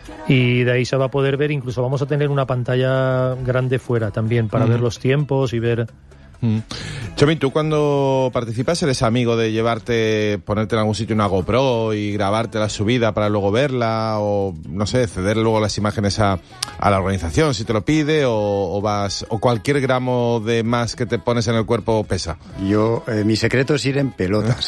Y de ahí se va a poder ver, incluso vamos a tener una pantalla grande fuera también para ver los tiempos y ver... Chomi, tú cuando participas eres amigo de ponerte en algún sitio una GoPro y grabarte la subida para luego verla, o no sé, ceder luego las imágenes a la organización si te lo pide, o cualquier gramo de más que te pones en el cuerpo pesa. Yo, mi secreto es ir en pelotas.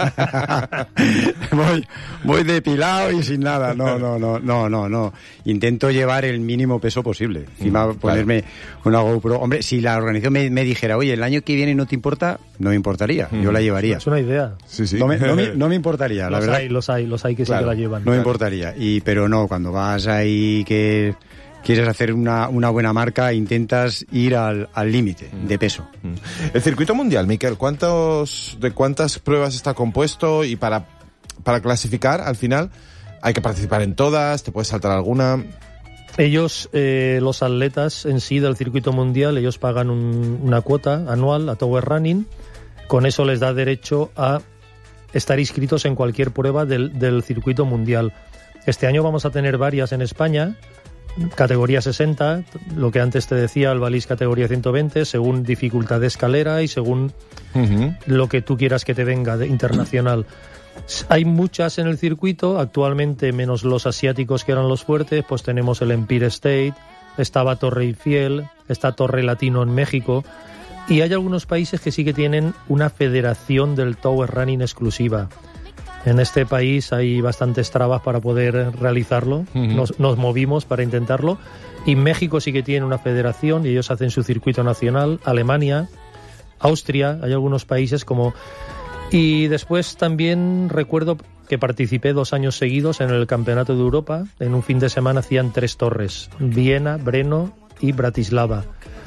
voy depilado y sin nada. No. Intento llevar el mínimo peso posible. Encima ponerme una GoPro. Hombre, si la organización me dijera, oye, el año que viene no te importa, no me importaría. Yo la llevaría. Es una idea. Sí. No me importaría, la verdad. Los hay que sí que la llevan. No me importaría. Pero no, cuando vas ahí que quieres hacer una buena marca, intentas ir al límite de peso. El circuito mundial, Miquel, ¿de cuántas pruebas está compuesto? Y para clasificar, al final, ¿hay que participar en todas? ¿Te puedes saltar alguna? Ellos, los atletas en sí del circuito mundial, ellos pagan una cuota anual a Tower Running. Con eso les da derecho a estar inscritos en cualquier prueba del circuito mundial. Este año vamos a tener varias en España, categoría 60, lo que antes te decía, el Valís categoría 120, según dificultad de escalera y según lo que tú quieras que te venga de internacional. Hay muchas en el circuito, actualmente menos los asiáticos que eran los fuertes, pues tenemos el Empire State, estaba Torre Eiffel, está Torre Latino en México, y hay algunos países que sí que tienen una federación del Tower Running exclusiva. En este país hay bastantes trabas para poder realizarlo, nos movimos para intentarlo, y México sí que tiene una federación y ellos hacen su circuito nacional, Alemania, Austria, hay algunos países como... Y después también recuerdo que participé 2 años seguidos en el Campeonato de Europa. En un fin de semana hacían 3 torres, Viena, Brno y Bratislava.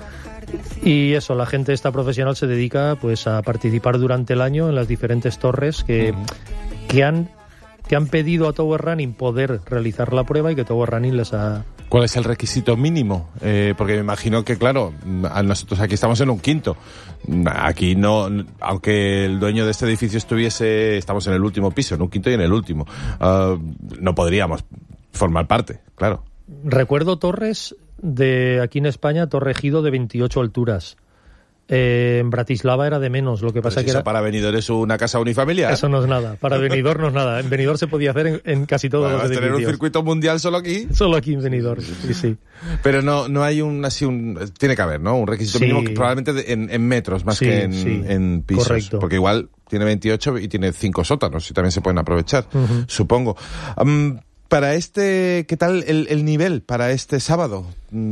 Y eso, la gente esta profesional se dedica pues a participar durante el año en las diferentes torres que han pedido a Tower Running poder realizar la prueba y que Tower Running les ha... ¿Cuál es el requisito mínimo? Porque me imagino que, claro, nosotros aquí estamos en un quinto. Aquí no, aunque el dueño de este edificio estamos en el último piso, en un quinto y en el último. No podríamos formar parte, claro. Recuerdo torres de aquí en España, Torre Ejido de 28 alturas. En Bratislava era de menos, lo que pasa que eso era... para Benidorm es una casa unifamiliar. Eso no es nada, para Benidorm no es nada. En Benidorm se podía hacer en casi todos los edificios. ¿Tener un circuito mundial solo aquí? Solo aquí en Benidorm, sí. Pero no hay tiene que haber, ¿no? Un requisito mínimo que probablemente en metros más que en pisos. Correcto. Porque igual tiene 28 y tiene 5 sótanos y también se pueden aprovechar, supongo. Para ¿qué tal el nivel para este sábado?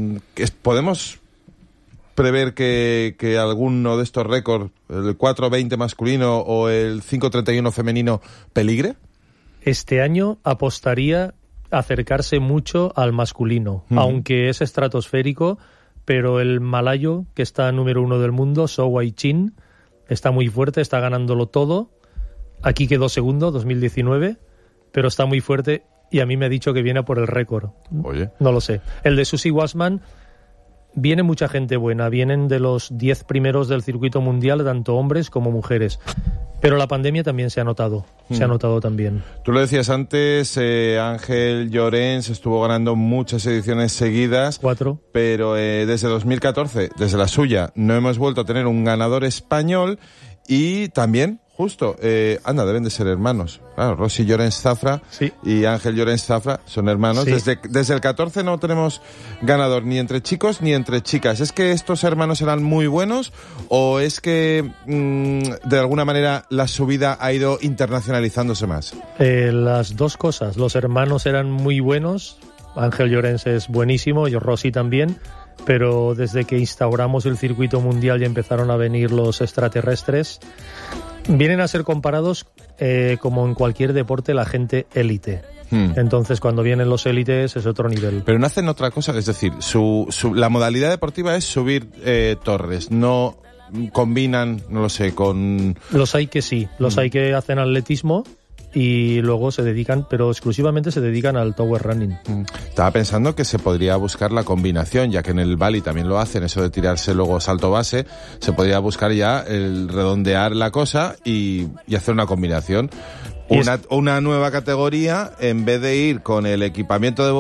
¿Podemos prever que alguno de estos récords, el 4:20 masculino o el 5:31 femenino, peligre? Este año apostaría a acercarse mucho al masculino, aunque es estratosférico, pero el malayo, que está número 1 del mundo, So Wai-chin, está muy fuerte, está ganándolo todo. Aquí quedó segundo, 2019, pero está muy fuerte y a mí me ha dicho que viene por el récord. Oye. No lo sé. El de Susie Wassman... Viene mucha gente buena, vienen de los 10 primeros del circuito mundial, tanto hombres como mujeres. Pero la pandemia también se ha notado, también. Tú lo decías antes, Ángel Llorens estuvo ganando muchas ediciones seguidas. 4. Pero desde 2014, desde la suya, no hemos vuelto a tener un ganador español y también... Justo, deben de ser hermanos. Claro, Rosy Llorens Zafra y Ángel Llorens Zafra son hermanos. Sí. Desde el 14 no tenemos ganador ni entre chicos ni entre chicas. ¿Es que estos hermanos eran muy buenos o es que de alguna manera la subida ha ido internacionalizándose más? Las dos cosas. Los hermanos eran muy buenos. Ángel Llorens es buenísimo y Rosy también. Pero desde que instauramos el circuito mundial y empezaron a venir los extraterrestres, vienen a ser comparados como en cualquier deporte la gente élite. Entonces cuando vienen los élites es otro nivel. Pero no hacen otra cosa, es decir, la modalidad deportiva es subir torres, no combinan, no lo sé, con... Los hay que sí, los hay que hacen atletismo y luego se dedican, pero exclusivamente se dedican al Tower Running. Estaba pensando que se podría buscar la combinación, ya que en el Bali también lo hacen, eso de tirarse luego salto base, se podría buscar ya el redondear la cosa y hacer una combinación. Una nueva categoría, en vez de ir con el equipamiento de